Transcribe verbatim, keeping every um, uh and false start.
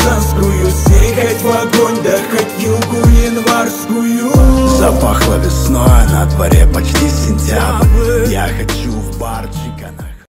рязанскую, сей хоть в огонь, да хоть югу январскую. Запахло весной, на дворе почти сентябрь. Я хочу в бар.